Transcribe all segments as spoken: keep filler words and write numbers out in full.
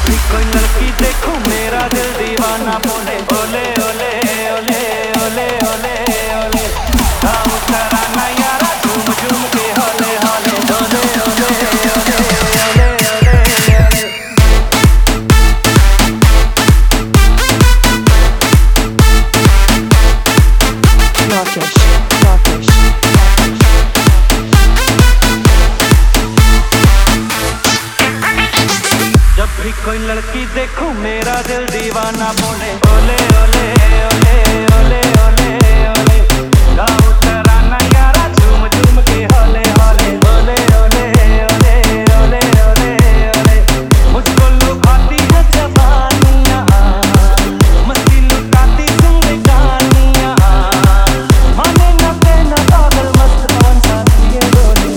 भी कोई लड़की देखो मेरा दिल दीवाना बोले ओले ओले ओले ओले ओले ओले गाँव तराना यारा झूम झूम के होले होले ओले ओले ओले ओले ओले ओले। Rakesh, Rakesh, जब भी कोई लड़की देखो मेरा दिल दीवाना बोले ओले ओले ओले ओले ओले ओले गाँव तराना यारा झूम झूम के होले होले ओले ओले ओले ओले ओले ओले। मुझको लुभाती है जवानियाँ मस्ती लुटाती जिंदगानियाँ माने न देना पागल मस्त कौन सा ये बोले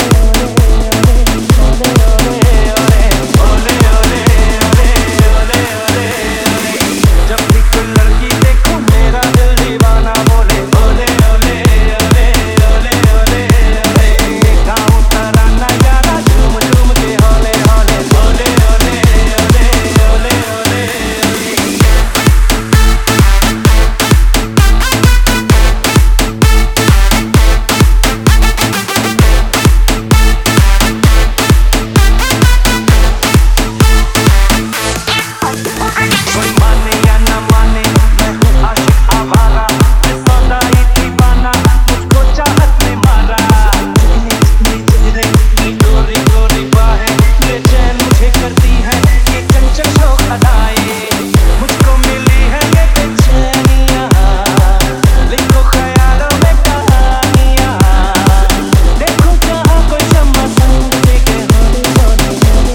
ओले ओले ओले ओले ओले ओले। जब भी कोई लड़की देखो मेरा दिल दीवाना बोले ओले ओले ओले ओले ओले ओले गाँव तराना यारा झूम झूम के होले होले ओले ओले ओले ओले ओले। कोई माने या न माने मैं हूँ आशिक आवारा मैं सौदा ही दीवाना मुझको चाहत ने मारा। ये गोरी गोरी बाहें बेचैन मुझे करती है ये चंचल शौक अदाएं मुझको मिली है ये बेचैनियाँ लिखो ख्यालों में कहानियाँ देखो जहाँ कोई शम्मा संग देखे होले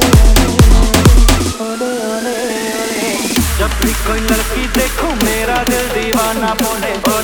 होले ओले ओले। जब भी कोई लड़की देखो मेरा दिल दीवाना बोले